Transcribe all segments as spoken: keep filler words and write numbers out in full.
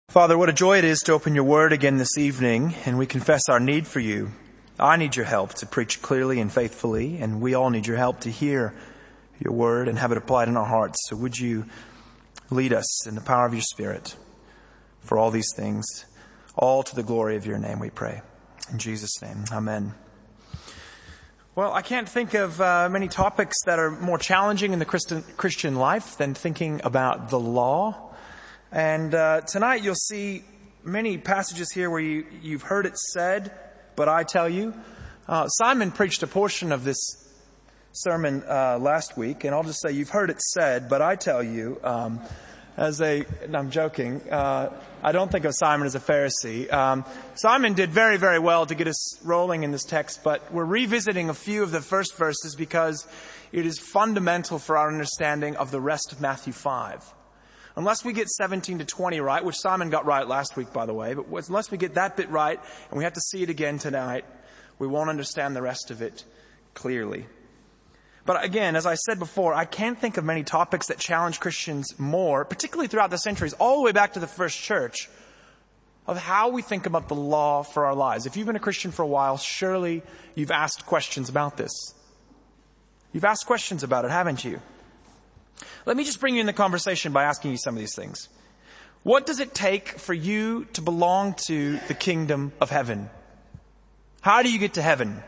Father, what a joy it is to open your word again this evening, and we confess our need for you. I need your help to preach clearly and faithfully, and we all need your help to hear your word and have it applied in our hearts. So would you lead us in the power of your Spirit for all these things, all to the glory of your name, we pray. In Jesus' name, amen. Well, I can't think of uh, many topics that are more challenging in the Christian, Christian life than thinking about the law. And uh, tonight you'll see many passages here where you, you've heard it said, but I tell you. Uh, Simon preached a portion of this sermon uh, last week, and I'll just say you've heard it said, but I tell you, um, as a, and I'm joking, uh, I don't think of Simon as a Pharisee. Um, Simon did very, very well to get us rolling in this text, but we're revisiting a few of the first verses because it is fundamental for our understanding of the rest of Matthew five. Unless we get seventeen to twenty right, which Simon got right last week, by the way, but unless we get that bit right, and we have to see it again tonight, we won't understand the rest of it clearly. But again, as I said before, I can't think of many topics that challenge Christians more, particularly throughout the centuries, all the way back to the first church, of how we think about the law for our lives. If you've been a Christian for a while, surely you've asked questions about this. You've asked questions about it, haven't you? Let me just bring you in the conversation by asking you some of these things. What does it take for you to belong to the kingdom of heaven? How do you get to heaven?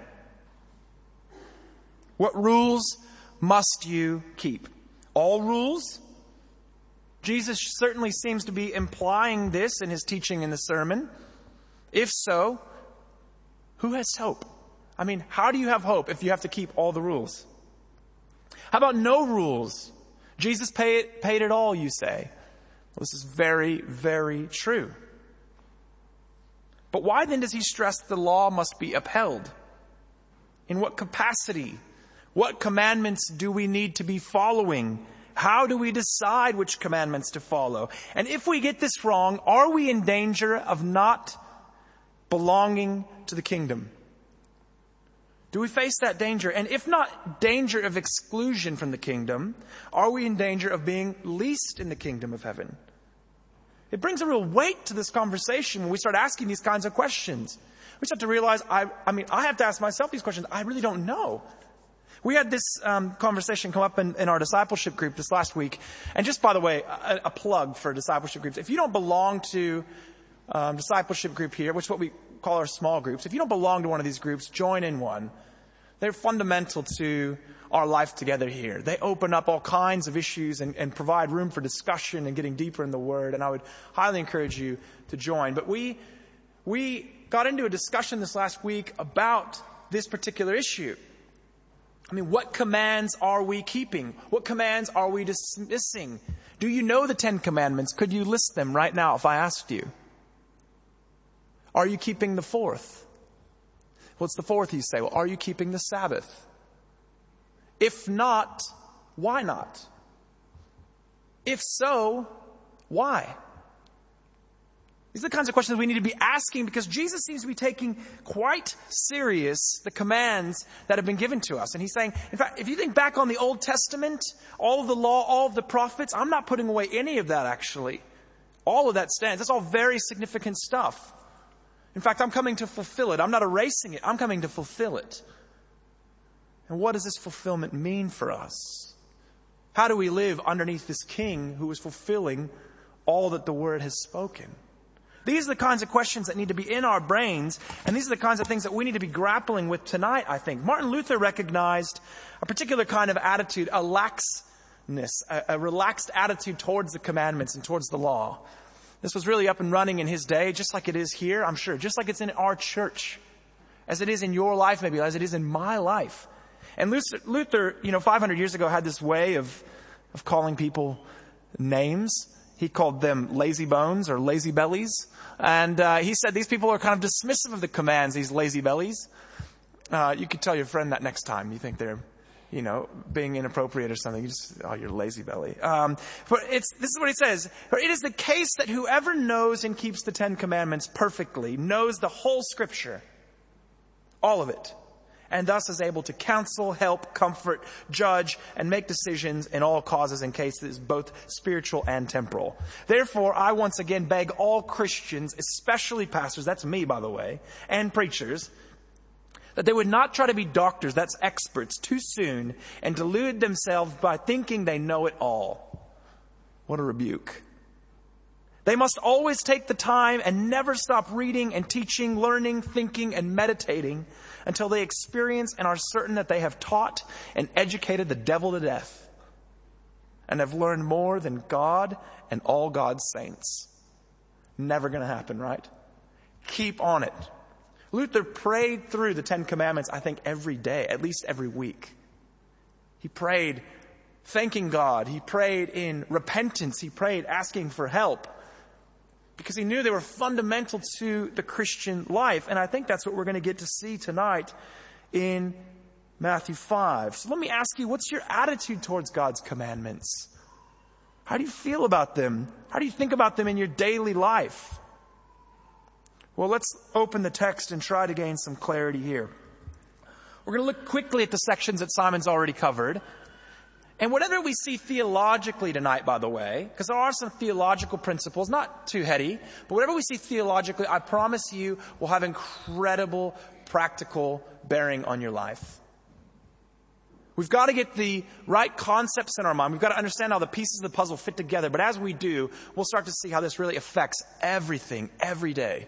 What rules must you keep? All rules? Jesus certainly seems to be implying this in his teaching in the sermon. If so, who has hope? I mean, how do you have hope if you have to keep all the rules? How about no rules? Jesus paid, paid it all, you say. Well, this is very, very true. But why then does he stress the law must be upheld? In what capacity? What commandments do we need to be following? How do we decide which commandments to follow? And if we get this wrong, are we in danger of not belonging to the kingdom? Do we face that danger? And if not danger of exclusion from the kingdom, are we in danger of being least in the kingdom of heaven? It brings a real weight to this conversation when we start asking these kinds of questions. We start to realize, I, I mean, I have to ask myself these questions. I really don't know. We had this um, conversation come up in, in our discipleship group this last week. And just by the way, a, a plug for discipleship groups. If you don't belong to um, discipleship group here, which is what we call our small groups, if you don't belong to one of these groups, join in one. They're fundamental to our life together here. They open up all kinds of issues and, and provide room for discussion and getting deeper in the Word. And I would highly encourage you to join. But we, we got into a discussion this last week about this particular issue. I mean, what commands are we keeping? What commands are we dismissing? Do you know the Ten Commandments? Could you list them right now if I asked you? Are you keeping the fourth? What's the fourth, you say? Well, are you keeping the Sabbath? If not, why not? If so, why? These are the kinds of questions we need to be asking because Jesus seems to be taking quite serious the commands that have been given to us. And he's saying, in fact, if you think back on the Old Testament, all of the law, all of the prophets, I'm not putting away any of that actually. All of that stands. That's all very significant stuff. In fact, I'm coming to fulfill it. I'm not erasing it. I'm coming to fulfill it. And what does this fulfillment mean for us? How do we live underneath this king who is fulfilling all that the Word has spoken? These are the kinds of questions that need to be in our brains, and these are the kinds of things that we need to be grappling with tonight, I think. Martin Luther recognized a particular kind of attitude, a laxness, a, a relaxed attitude towards the commandments and towards the law. This was really up and running in his day, just like it is here, I'm sure, just like it's in our church, as it is in your life, maybe, as it is in my life. And Luther, Luther you know, five hundred years ago had this way of, of calling people names. He called them lazy bones or lazy bellies. And uh, he said these people are kind of dismissive of the commands, these lazy bellies. Uh, you could tell your friend that next time you think they're, you know, being inappropriate or something. You just, oh, you're lazy belly. Um, but it's, this is what he says. For it is the case that whoever knows and keeps the Ten Commandments perfectly knows the whole Scripture, all of it, and thus is able to counsel, help, comfort, judge, and make decisions in all causes and cases, both spiritual and temporal. Therefore, I once again beg all Christians, especially pastors, that's me by the way, and preachers, that they would not try to be doctors, that's experts, too soon, and delude themselves by thinking they know it all. What a rebuke. They must always take the time and never stop reading and teaching, learning, thinking, and meditating until they experience and are certain that they have taught and educated the devil to death and have learned more than God and all God's saints. Never going to happen, right? Keep on it. Luther prayed through the Ten Commandments, I think, every day, at least every week. He prayed thanking God. He prayed in repentance. He prayed asking for help because he knew they were fundamental to the Christian life. And I think that's what we're going to get to see tonight in Matthew five. So let me ask you, what's your attitude towards God's commandments? How do you feel about them? How do you think about them in your daily life? Well, let's open the text and try to gain some clarity here. We're going to look quickly at the sections that Simon's already covered. And whatever we see theologically tonight, by the way, because there are some theological principles, not too heady, but whatever we see theologically, I promise you will have incredible practical bearing on your life. We've got to get the right concepts in our mind. We've got to understand how the pieces of the puzzle fit together. But as we do, we'll start to see how this really affects everything, every day.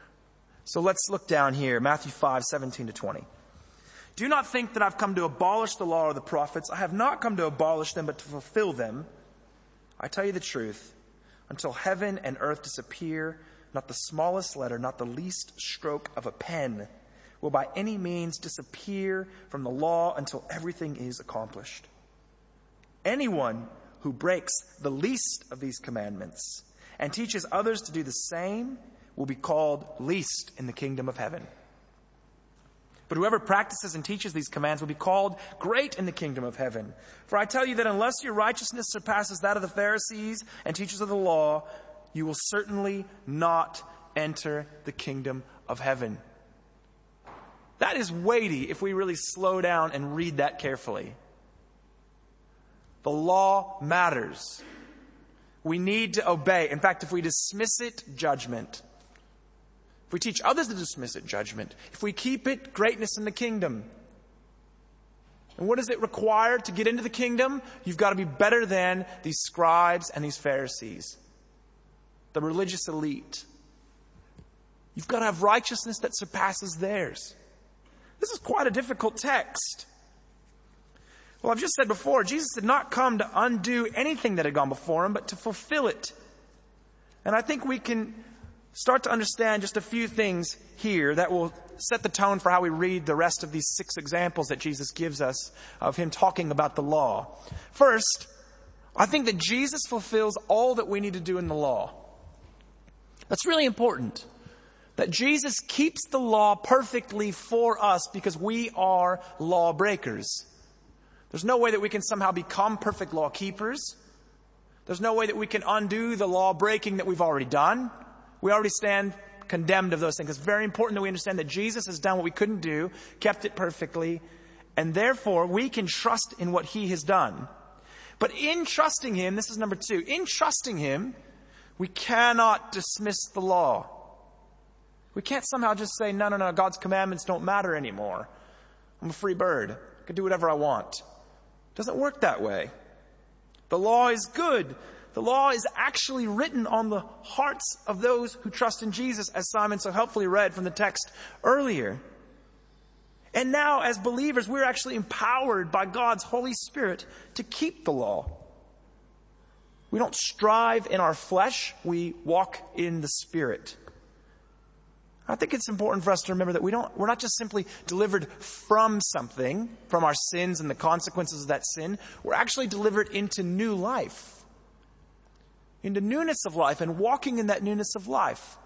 So let's look down here, Matthew five, seventeen to twenty. Do not think that I've come to abolish the law or the prophets. I have not come to abolish them, but to fulfill them. I tell you the truth, until heaven and earth disappear, not the smallest letter, not the least stroke of a pen will by any means disappear from the law until everything is accomplished. Anyone who breaks the least of these commandments and teaches others to do the same will be called least in the kingdom of heaven. But whoever practices and teaches these commands will be called great in the kingdom of heaven. For I tell you that unless your righteousness surpasses that of the Pharisees and teachers of the law, you will certainly not enter the kingdom of heaven. That is weighty if we really slow down and read that carefully. The law matters. We need to obey. In fact, if we dismiss it, judgment. If we teach others to dismiss it, judgment. If we keep it, greatness in the kingdom. And what does it require to get into the kingdom? You've got to be better than these scribes and these Pharisees, the religious elite. You've got to have righteousness that surpasses theirs. This is quite a difficult text. Well, I've just said before, Jesus did not come to undo anything that had gone before him, but to fulfill it. And I think we can start to understand just a few things here that will set the tone for how we read the rest of these six examples that Jesus gives us of him talking about the law. First, I think that Jesus fulfills all that we need to do in the law. That's really important. That Jesus keeps the law perfectly for us because we are lawbreakers. There's no way that we can somehow become perfect law keepers. There's no way that we can undo the law breaking that we've already done. We already stand condemned of those things. It's very important that we understand that Jesus has done what we couldn't do, kept it perfectly, and therefore we can trust in what he has done. But in trusting him, this is number two, in trusting him, we cannot dismiss the law. We can't somehow just say, no, no, no, God's commandments don't matter anymore. I'm a free bird. I can do whatever I want. It doesn't work that way. The law is good. The law is actually written on the hearts of those who trust in Jesus, as Simon so helpfully read from the text earlier. And now, as believers, we're actually empowered by God's Holy Spirit to keep the law. We don't strive in our flesh. We walk in the Spirit. I think it's important for us to remember that we don't, we're not just simply delivered from something, from our sins and the consequences of that sin. We're actually delivered into new life. Into newness of life and walking in that newness of life.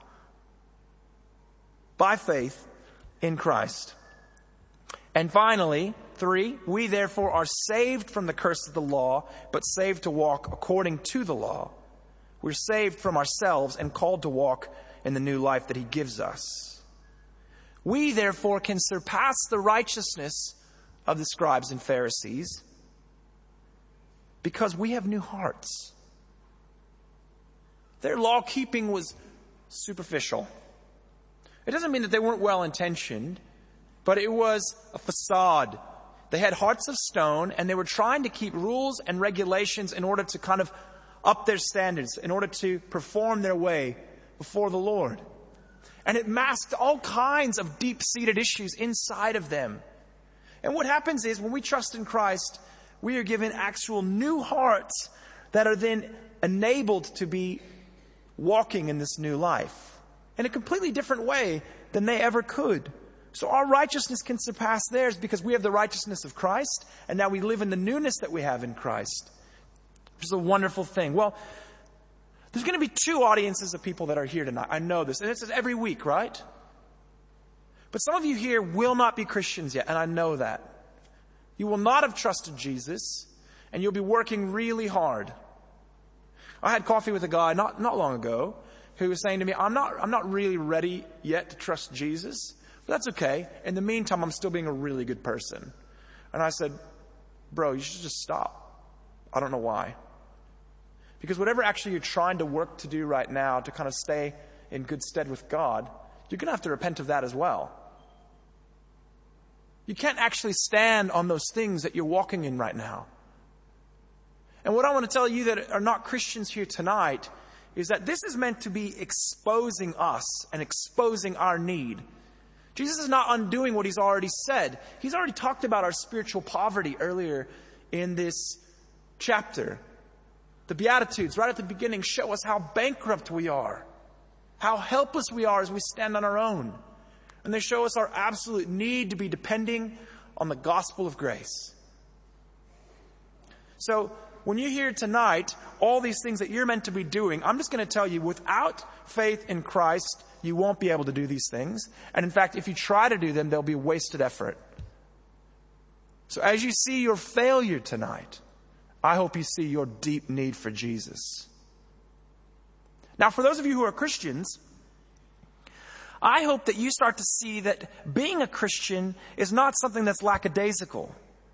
By faith in Christ. And finally, three, we therefore are saved from the curse of the law, but saved to walk according to the law. We're saved from ourselves and called to walk in the new life that he gives us. We therefore can surpass the righteousness of the scribes and Pharisees because we have new hearts. Their law keeping was superficial. It doesn't mean that they weren't well intentioned, but it was a facade. They had hearts of stone, and they were trying to keep rules and regulations in order to kind of up their standards, in order to perform their way before the Lord. And it masked all kinds of deep-seated issues inside of them. And what happens is, when we trust in Christ, we are given actual new hearts that are then enabled to be walking in this new life in a completely different way than they ever could. So our righteousness can surpass theirs because we have the righteousness of Christ, and now we live in the newness that we have in Christ. Which is a wonderful thing. Well, there's going to be two audiences of people that are here tonight. I know this. And this is every week, right? But some of you here will not be Christians yet, and I know that. You will not have trusted Jesus, and you'll be working really hard. I had coffee with a guy not, not long ago who was saying to me, I'm not, I'm not really ready yet to trust Jesus, but that's okay. In the meantime, I'm still being a really good person. And I said, bro, you should just stop. I don't know why. Because whatever actually you're trying to work to do right now to kind of stay in good stead with God, you're going to have to repent of that as well. You can't actually stand on those things that you're walking in right now. And what I want to tell you that are not Christians here tonight is that this is meant to be exposing us and exposing our need. Jesus is not undoing what he's already said. He's already talked about our spiritual poverty earlier in this chapter. The Beatitudes, right at the beginning, show us how bankrupt we are, how helpless we are as we stand on our own. And they show us our absolute need to be depending on the gospel of grace. So, when you hear tonight all these things that you're meant to be doing, I'm just going to tell you, without faith in Christ, you won't be able to do these things. And in fact, if you try to do them, they'll be wasted effort. So as you see your failure tonight, I hope you see your deep need for Jesus. Now, for those of you who are Christians, I hope that you start to see that being a Christian is not something that's lackadaisical.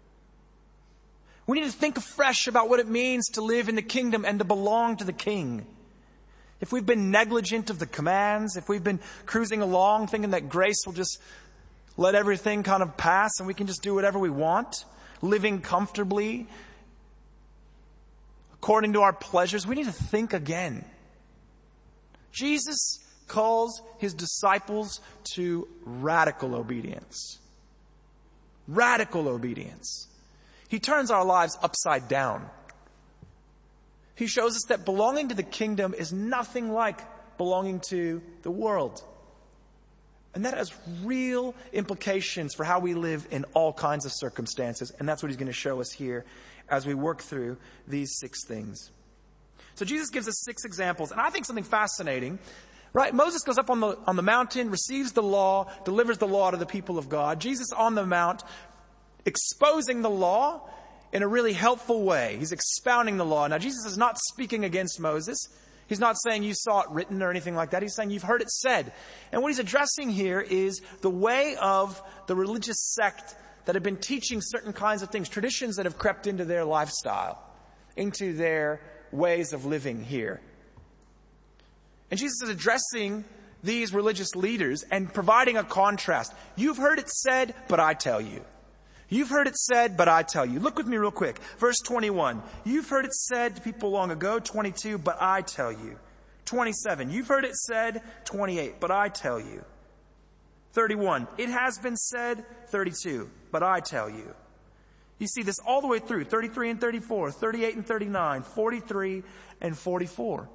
We need to think afresh about what it means to live in the kingdom and to belong to the King. If we've been negligent of the commands, if we've been cruising along thinking that grace will just let everything kind of pass and we can just do whatever we want, living comfortably according to our pleasures, we need to think again. Jesus calls his disciples to radical obedience. Radical obedience. He turns our lives upside down. He shows us that belonging to the kingdom is nothing like belonging to the world. And that has real implications for how we live in all kinds of circumstances. And that's what he's going to show us here as we work through these six things. So Jesus gives us six examples. And I think something fascinating, right? Moses goes up on the, on the mountain, receives the law, delivers the law to the people of God. Jesus on the mount, exposing the law in a really helpful way. He's expounding the law. Now, Jesus is not speaking against Moses. He's not saying you saw it written or anything like that. He's saying you've heard it said. And what he's addressing here is the way of the religious sect that have been teaching certain kinds of things, traditions that have crept into their lifestyle, into their ways of living here. And Jesus is addressing these religious leaders and providing a contrast. You've heard it said, but I tell you. You've heard it said, but I tell you. Look with me real quick. Verse twenty-one. You've heard it said to people long ago. twenty-two, but I tell you. twenty-seven. You've heard it said. twenty-eight, but I tell you. thirty-one. It has been said. thirty-two, but I tell you. You see this all the way through. thirty-three and thirty-four, thirty-eight and thirty-nine, forty-three and forty-four.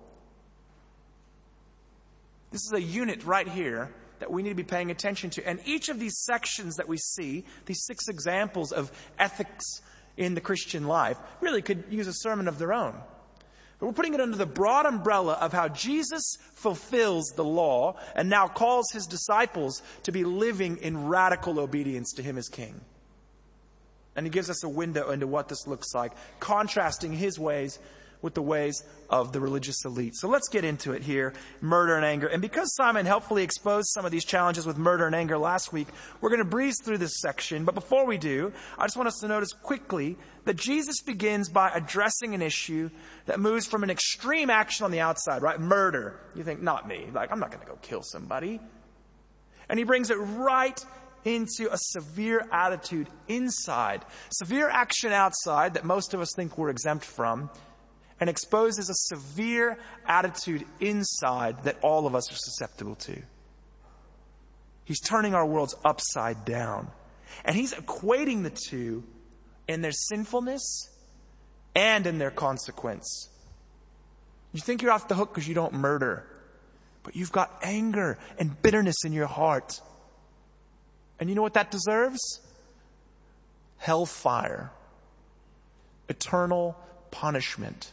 This is a unit right here that we need to be paying attention to. And each of these sections that we see, these six examples of ethics in the Christian life, really could use a sermon of their own. But we're putting it under the broad umbrella of how Jesus fulfills the law and now calls his disciples to be living in radical obedience to him as King. And he gives us a window into what this looks like, contrasting his ways with the ways of the religious elite. So let's get into it here, murder and anger. And because Simon helpfully exposed some of these challenges with murder and anger last week, we're going to breeze through this section. But before we do, I just want us to notice quickly that Jesus begins by addressing an issue that moves from an extreme action on the outside, right? Murder. You think, not me. Like, I'm not going to go kill somebody. And he brings it right into a severe attitude inside. Severe action outside that most of us think we're exempt from, and exposes a severe attitude inside that all of us are susceptible to. He's turning our worlds upside down. And he's equating the two in their sinfulness and in their consequence. You think you're off the hook because you don't murder, but you've got anger and bitterness in your heart. And you know what that deserves? Hellfire. Eternal punishment.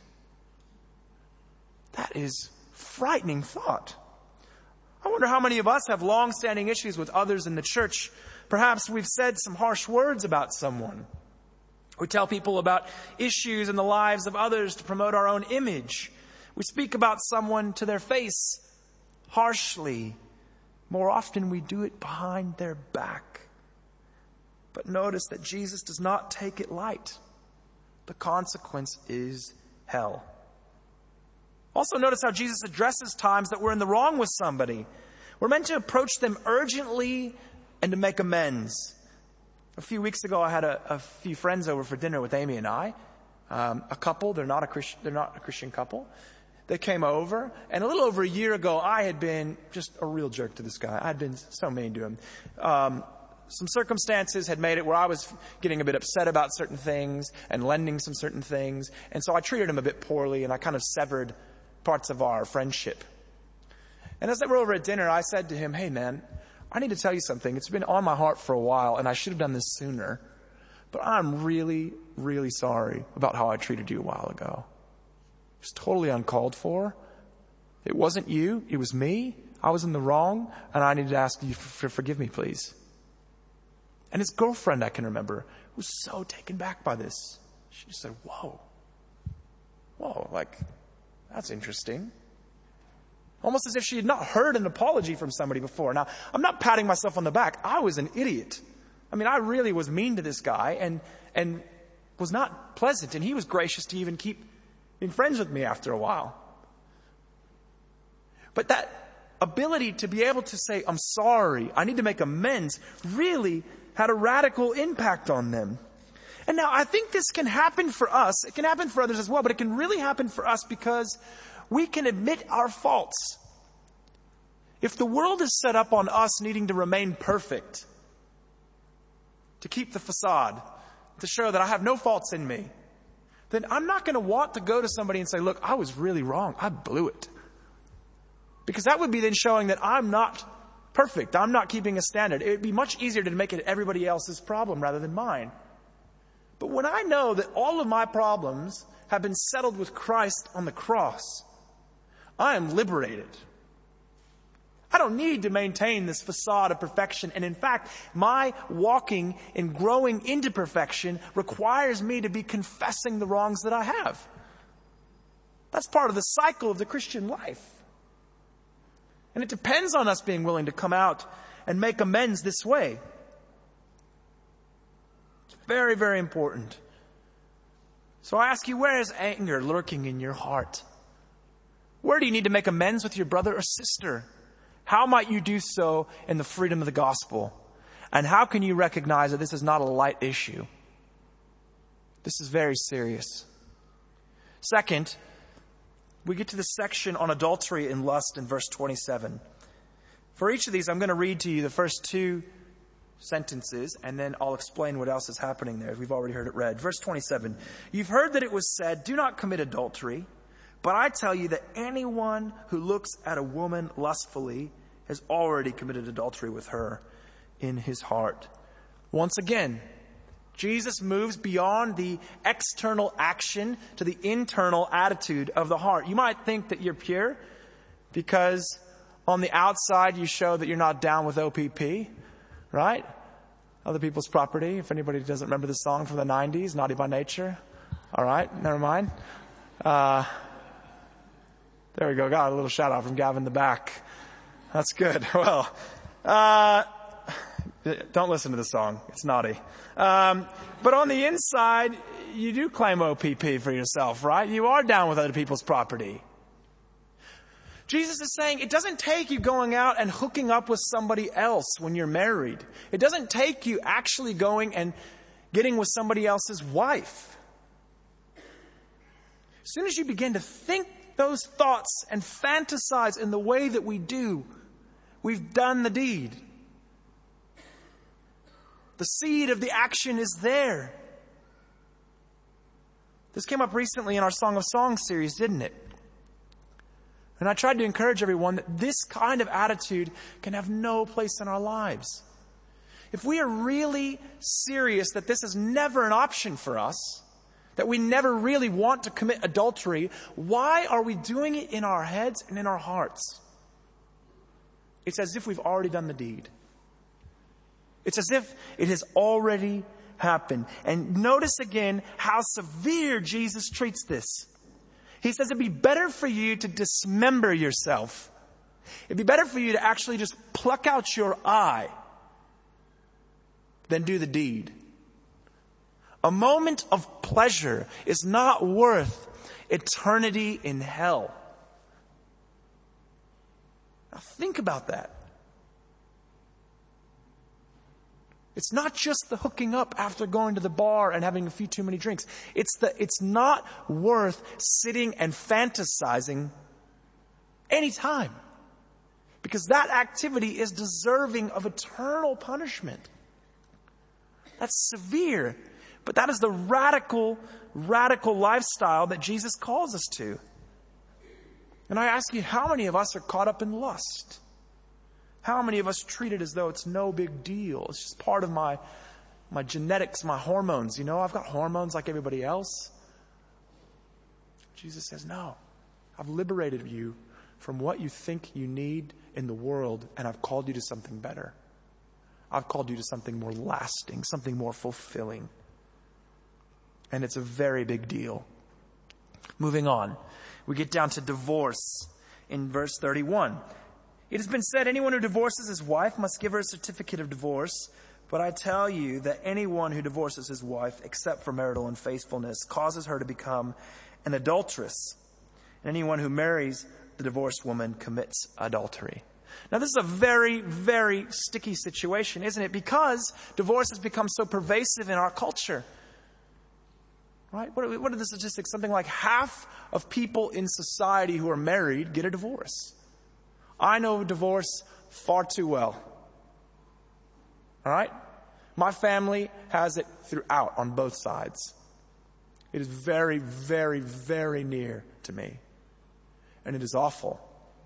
That is frightening thought. I wonder how many of us have long-standing issues with others in the church. Perhaps we've said some harsh words about someone. We tell people about issues in the lives of others to promote our own image. We speak about someone to their face harshly. More often we do it behind their back. But notice that Jesus does not take it light. The consequence is hell. Also notice how Jesus addresses times that we're in the wrong with somebody. We're meant to approach them urgently and to make amends. A few weeks ago, I had a, a few friends over for dinner with Amy and I. Um, a couple, they're not a Christian, they're not a Christian couple. They came over, and a little over a year ago, I had been just a real jerk to this guy. I had been so mean to him. Um, some circumstances had made it where I was getting a bit upset about certain things and lending some certain things. And so I treated him a bit poorly, and I kind of severed parts of our friendship. And as they were over at dinner, I said to him, hey man, I need to tell you something. It's been on my heart for a while, and I should have done this sooner. But I'm really, really sorry about how I treated you a while ago. It was totally uncalled for. It wasn't you. It was me. I was in the wrong, and I need to ask you to forgive me, please. And his girlfriend, I can remember, was so taken back by this. She just said, whoa. Whoa, like, that's interesting. Almost as if she had not heard an apology from somebody before. Now, I'm not patting myself on the back. I was an idiot. I mean, I really was mean to this guy and, and was not pleasant. And he was gracious to even keep being friends with me after a while. But that ability to be able to say, I'm sorry, I need to make amends, really had a radical impact on them. And now I think this can happen for us. It can happen for others as well, but it can really happen for us because we can admit our faults. If the world is set up on us needing to remain perfect, to keep the facade, to show that I have no faults in me, then I'm not going to want to go to somebody and say, look, I was really wrong. I blew it. Because that would be then showing that I'm not perfect. I'm not keeping a standard. It would be much easier to make it everybody else's problem rather than mine. But when I know that all of my problems have been settled with Christ on the cross, I am liberated. I don't need to maintain this facade of perfection. And in fact, my walking and growing into perfection requires me to be confessing the wrongs that I have. That's part of the cycle of the Christian life. And it depends on us being willing to come out and make amends this way. It's very, very important. So I ask you, where is anger lurking in your heart? Where do you need to make amends with your brother or sister? How might you do so in the freedom of the gospel? And how can you recognize that this is not a light issue? This is very serious. Second, we get to the section on adultery and lust in verse twenty-seven. For each of these, I'm going to read to you the first two sentences, and then I'll explain what else is happening there. We've already heard it read. Verse twenty-seven. You've heard that it was said, do not commit adultery. But I tell you that anyone who looks at a woman lustfully has already committed adultery with her in his heart. Once again, Jesus moves beyond the external action to the internal attitude of the heart. You might think that you're pure because on the outside you show that you're not down with O P P, right? Other people's property. If anybody doesn't remember the song from the nineties, Naughty by Nature. All right, never mind. Uh, there we go. Got a little shout out from Gavin in the back. That's good. Well, uh, don't listen to the song. It's naughty. Um, but on the inside, you do claim O P P for yourself, right? You are down with other people's property. Jesus is saying it doesn't take you going out and hooking up with somebody else when you're married. It doesn't take you actually going and getting with somebody else's wife. As soon as you begin to think those thoughts and fantasize in the way that we do, we've done the deed. The seed of the action is there. This came up recently in our Song of Songs series, didn't it? And I tried to encourage everyone that this kind of attitude can have no place in our lives. If we are really serious that this is never an option for us, that we never really want to commit adultery, why are we doing it in our heads and in our hearts? It's as if we've already done the deed. It's as if it has already happened. And notice again how severe Jesus treats this. He says it'd be better for you to dismember yourself. It'd be better for you to actually just pluck out your eye than do the deed. A moment of pleasure is not worth eternity in hell. Now think about that. It's not just the hooking up after going to the bar and having a few too many drinks. It's the, it's not worth sitting and fantasizing any time. Because that activity is deserving of eternal punishment. That's severe. But that is the radical, radical lifestyle that Jesus calls us to. And I ask you, how many of us are caught up in lust? How many of us treat it as though it's no big deal? It's just part of my, my genetics, my hormones. You know, I've got hormones like everybody else. Jesus says, no, I've liberated you from what you think you need in the world, and I've called you to something better. I've called you to something more lasting, something more fulfilling. And it's a very big deal. Moving on, we get down to divorce in verse thirty-one. It has been said, anyone who divorces his wife must give her a certificate of divorce. But I tell you that anyone who divorces his wife, except for marital unfaithfulness, causes her to become an adulteress. And anyone who marries the divorced woman commits adultery. Now, this is a very, very sticky situation, isn't it? Because divorce has become so pervasive in our culture. Right? What are, what are the statistics? Something like half of people in society who are married get a divorce. I know divorce far too well. All right? My family has it throughout on both sides. It is very, very, very near to me. And it is awful.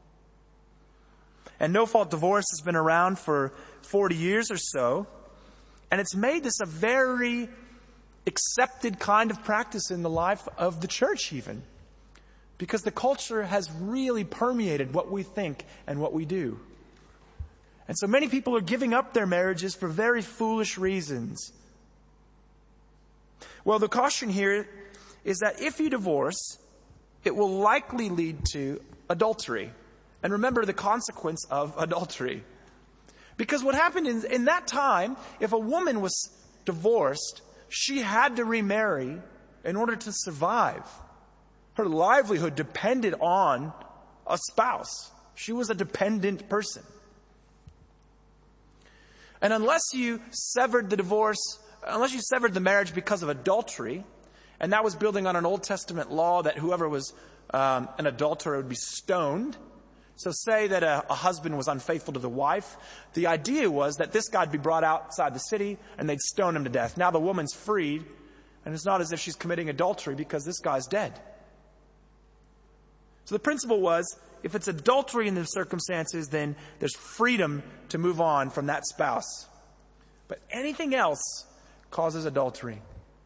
And no-fault divorce has been around for forty years or so. And it's made this a very accepted kind of practice in the life of the church even. Because the culture has really permeated what we think and what we do. And so many people are giving up their marriages for very foolish reasons. Well, the caution here is that if you divorce, it will likely lead to adultery. And remember the consequence of adultery. Because what happened in, in that time, if a woman was divorced, she had to remarry in order to survive. Her livelihood depended on a spouse. She was a dependent person. And unless you severed the divorce, unless you severed the marriage because of adultery, and that was building on an Old Testament law that whoever was um, an adulterer would be stoned. So say that a, a husband was unfaithful to the wife. The idea was that this guy would be brought outside the city and they'd stone him to death. Now the woman's freed, and it's not as if she's committing adultery because this guy's dead. So the principle was, if it's adultery in the circumstances, then there's freedom to move on from that spouse. But anything else causes adultery.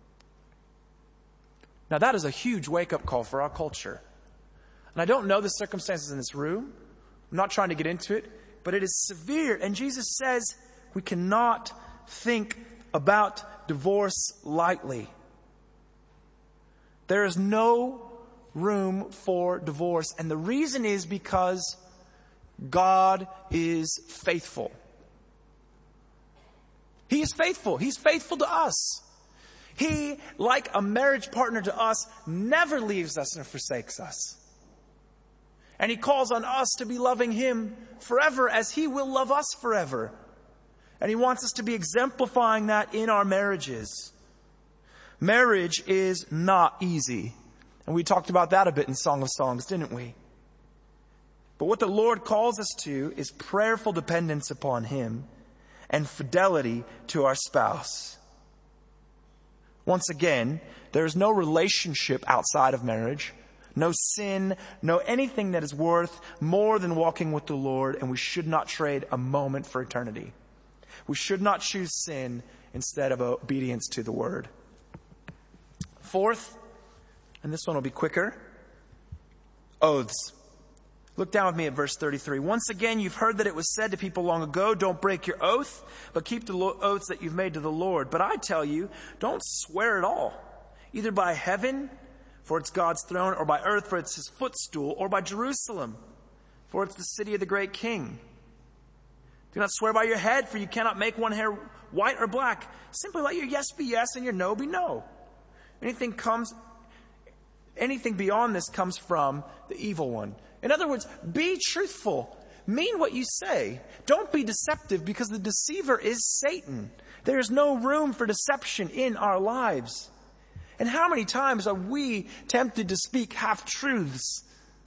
Now that is a huge wake-up call for our culture. And I don't know the circumstances in this room. I'm not trying to get into it, but it is severe. And Jesus says we cannot think about divorce lightly. There is no room for divorce. And the reason is because God is faithful. He is faithful. He's faithful to us. He, like a marriage partner to us, never leaves us nor forsakes us. And He calls on us to be loving Him forever as He will love us forever. And He wants us to be exemplifying that in our marriages. Marriage is not easy. And we talked about that a bit in Song of Songs, didn't we? But what the Lord calls us to is prayerful dependence upon Him and fidelity to our spouse. Once again, there is no relationship outside of marriage, no sin, no anything that is worth more than walking with the Lord, and we should not trade a moment for eternity. We should not choose sin instead of obedience to the Word. Fourth, and this one will be quicker, oaths. Look down with me at verse thirty-three. Once again, you've heard that it was said to people long ago, don't break your oath, but keep the lo- oaths that you've made to the Lord. But I tell you, don't swear at all, either by heaven, for it's God's throne, or by earth, for it's His footstool, or by Jerusalem, for it's the city of the great King. Do not swear by your head, for you cannot make one hair white or black. Simply let your yes be yes and your no be no. Anything comes, anything beyond this comes from the evil one. In other words, be truthful. Mean what you say. Don't be deceptive, because the deceiver is Satan. There is no room for deception in our lives. And how many times are we tempted to speak half-truths?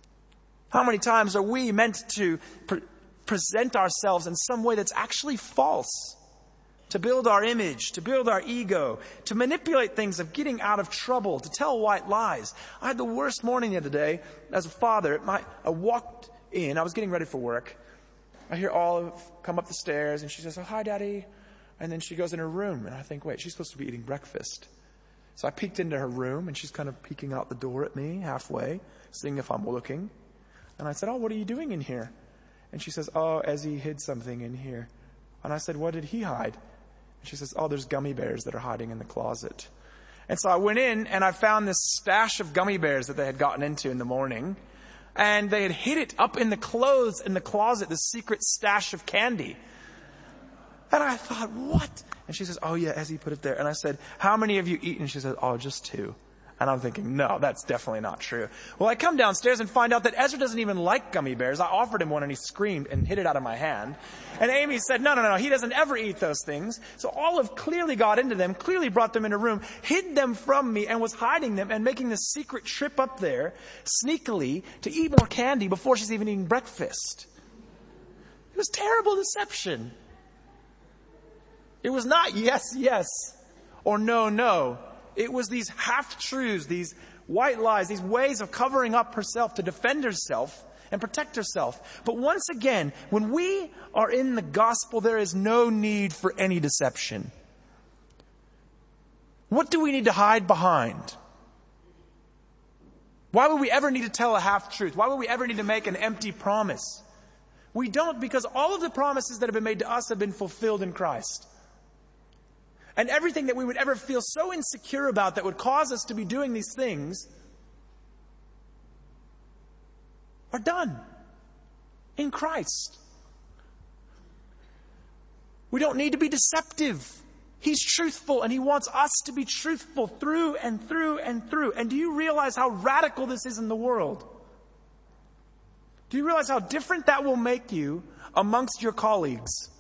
How many times are we meant to pre- present ourselves in some way that's actually false? To build our image, to build our ego, to manipulate things of getting out of trouble, to tell white lies. I had the worst morning the other day as a father. My, I walked in, I was getting ready for work. I hear Olive come up the stairs and she says, oh, hi, Daddy. And then she goes in her room and I think, wait, she's supposed to be eating breakfast. So I peeked into her room and she's kind of peeking out the door at me halfway, seeing if I'm looking. And I said, oh, what are you doing in here? And she says, oh, Ezzy hid something in here. And I said, what did he hide? She says, oh, there's gummy bears that are hiding in the closet. And so I went in and I found this stash of gummy bears that they had gotten into in the morning. And they had hid it up in the clothes in the closet, this secret stash of candy. And I thought, what? And she says, oh yeah, Ezzy put it there. And I said, how many have you eaten? She said, oh, just two. And I'm thinking, no, that's definitely not true. Well, I come downstairs and find out that Ezra doesn't even like gummy bears. I offered him one and he screamed and hid it out of my hand. And Amy said, no, no, no, he doesn't ever eat those things. So Olive clearly got into them, clearly brought them in a room, hid them from me and was hiding them and making this secret trip up there sneakily to eat more candy before she's even eating breakfast. It was terrible deception. It was not yes, yes or no, no. It was these half-truths, these white lies, these ways of covering up herself to defend herself and protect herself. But once again, when we are in the gospel, there is no need for any deception. What do we need to hide behind? Why would we ever need to tell a half-truth? Why would we ever need to make an empty promise? We don't, because all of the promises that have been made to us have been fulfilled in Christ. And everything that we would ever feel so insecure about that would cause us to be doing these things are done in Christ. We don't need to be deceptive. He's truthful and He wants us to be truthful through and through and through. And do you realize how radical this is in the world? Do you realize how different that will make you amongst your colleagues?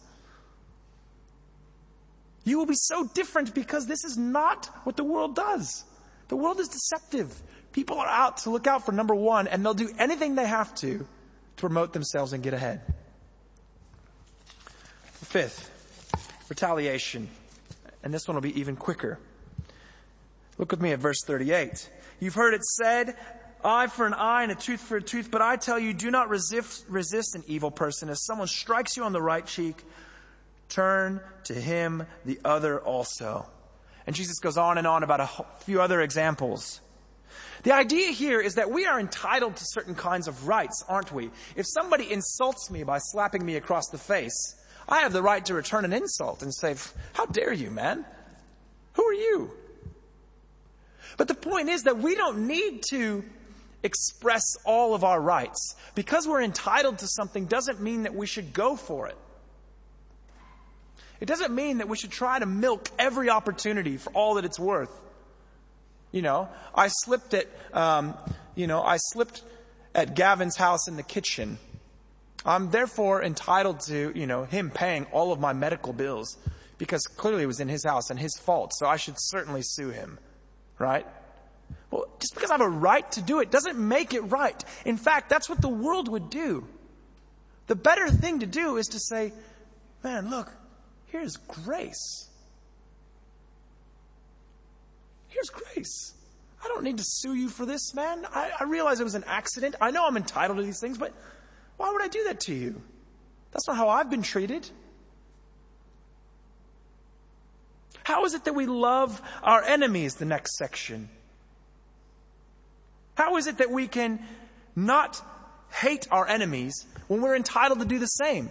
You will be so different because this is not what the world does. The world is deceptive. People are out to look out for number one, and they'll do anything they have to to promote themselves and get ahead. Fifth, retaliation. And this one will be even quicker. Look with me at verse thirty-eight. You've heard it said, eye for an eye and a tooth for a tooth, but I tell you, do not resist, resist an evil person. If someone strikes you on the right cheek, turn to him the other also. And Jesus goes on and on about a few other examples. The idea here is that we are entitled to certain kinds of rights, aren't we? If somebody insults me by slapping me across the face, I have the right to return an insult and say, how dare you, man? Who are you? But the point is that we don't need to express all of our rights. Because we're entitled to something doesn't mean that we should go for it. It doesn't mean that we should try to milk every opportunity for all that it's worth. You know, I slipped at, um, you know, I slipped at Gavin's house in the kitchen. I'm therefore entitled to, you know, him paying all of my medical bills because clearly it was in his house and his fault. So I should certainly sue him, right? Well, just because I have a right to do it doesn't make it right. In fact, that's what the world would do. The better thing to do is to say, man, look, here's grace. Here's grace. I don't need to sue you for this, man. I, I realize it was an accident. I know I'm entitled to these things, but why would I do that to you? That's not how I've been treated. How is it that we love our enemies, the next section? How is it that we can not hate our enemies when we're entitled to do the same?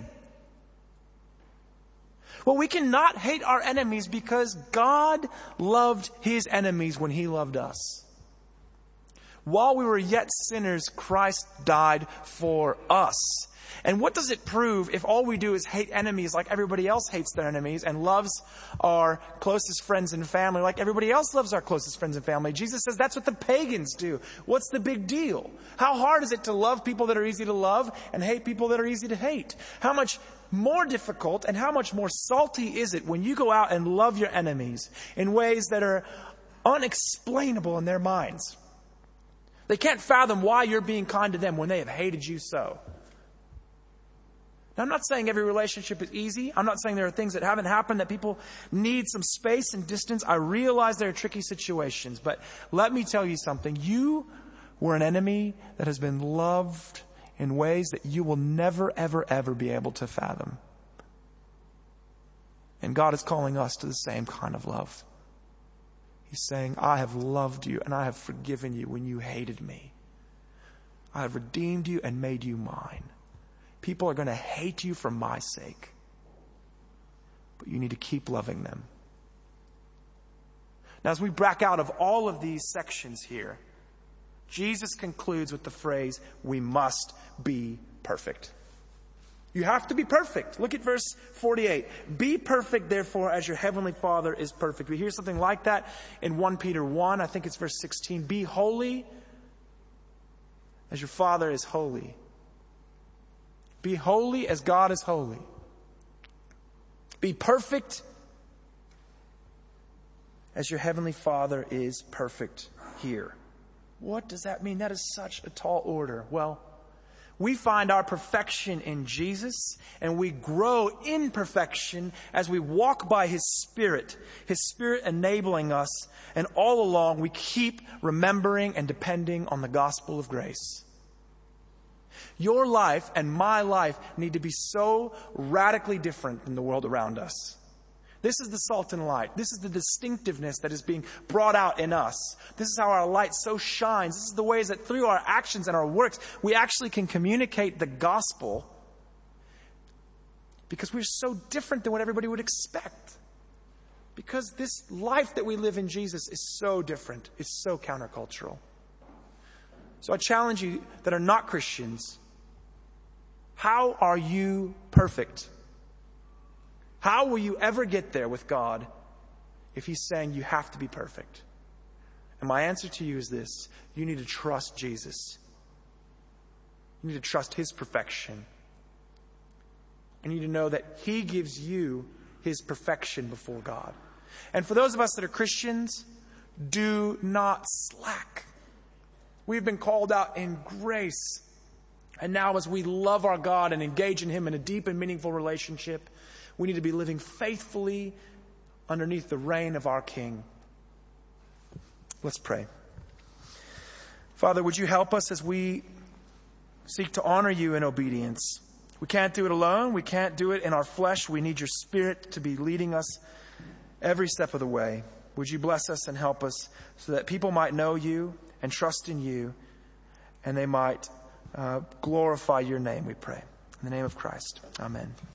Well, we cannot hate our enemies because God loved his enemies when he loved us. While we were yet sinners, Christ died for us. And what does it prove if all we do is hate enemies like everybody else hates their enemies and loves our closest friends and family like everybody else loves our closest friends and family? Jesus says that's what the pagans do. What's the big deal? How hard is it to love people that are easy to love and hate people that are easy to hate? How much more difficult and how much more salty is it when you go out and love your enemies in ways that are unexplainable in their minds? They can't fathom why you're being kind to them when they have hated you so. Now, I'm not saying every relationship is easy. I'm not saying there are things that haven't happened that people need some space and distance. I realize there are tricky situations, but let me tell you something. You were an enemy that has been loved in ways that you will never, ever, ever be able to fathom. And God is calling us to the same kind of love. He's saying, I have loved you and I have forgiven you when you hated me. I have redeemed you and made you mine. People are going to hate you for my sake. But you need to keep loving them. Now, as we back out of all of these sections here, Jesus concludes with the phrase, we must be perfect. You have to be perfect. Look at verse forty-eight. Be perfect, therefore, as your heavenly Father is perfect. We hear something like that in First Peter one. I think it's verse sixteen. Be holy as your Father is holy. Be holy as God is holy. Be perfect as your heavenly Father is perfect here. What does that mean? That is such a tall order. Well, we find our perfection in Jesus, and we grow in perfection as we walk by his Spirit, his Spirit enabling us, and all along we keep remembering and depending on the gospel of grace. Your life and my life need to be so radically different than the world around us. This is the salt and light. This is the distinctiveness that is being brought out in us. This is how our light so shines. This is the ways that through our actions and our works, we actually can communicate the gospel because we're so different than what everybody would expect. Because this life that we live in Jesus is so different. It's so countercultural. So I challenge you that are not Christians, how are you perfect? How will you ever get there with God if he's saying you have to be perfect? And my answer to you is this. You need to trust Jesus. You need to trust his perfection. And you need to know that he gives you his perfection before God. And for those of us that are Christians, do not slack. We've been called out in grace. And now as we love our God and engage in him in a deep and meaningful relationship, we need to be living faithfully underneath the reign of our King. Let's pray. Father, would you help us as we seek to honor you in obedience? We can't do it alone. We can't do it in our flesh. We need your Spirit to be leading us every step of the way. Would you bless us and help us so that people might know you and trust in you, and they might uh, glorify your name, we pray. In the name of Christ, amen.